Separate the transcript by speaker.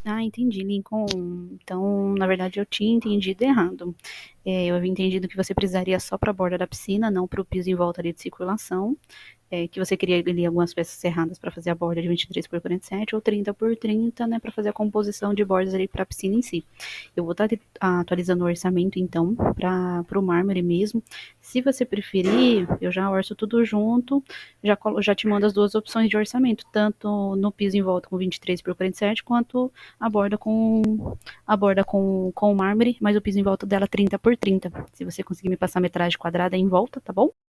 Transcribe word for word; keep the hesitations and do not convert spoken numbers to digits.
Speaker 1: Ah, entendi, Lincoln. Então, na verdade, eu tinha entendido errado. É, eu havia entendido que você precisaria só para a borda da piscina, não para o piso em volta ali de circulação. É, que você queria ali algumas peças serradas para fazer a borda de vinte e três por quarenta e sete ou trinta por trinta, né, para fazer a composição de bordas ali para a piscina em si. Eu vou estar atualizando o orçamento então para o mármore mesmo. Se você preferir, eu já orço tudo junto, já, já te mando as duas opções de orçamento, tanto no piso em volta com vinte e três por quarenta e sete, quanto a borda com a borda com, com mármore, mas o piso em volta dela trinta por trinta. Se você conseguir me passar a metragem quadrada em volta, tá bom?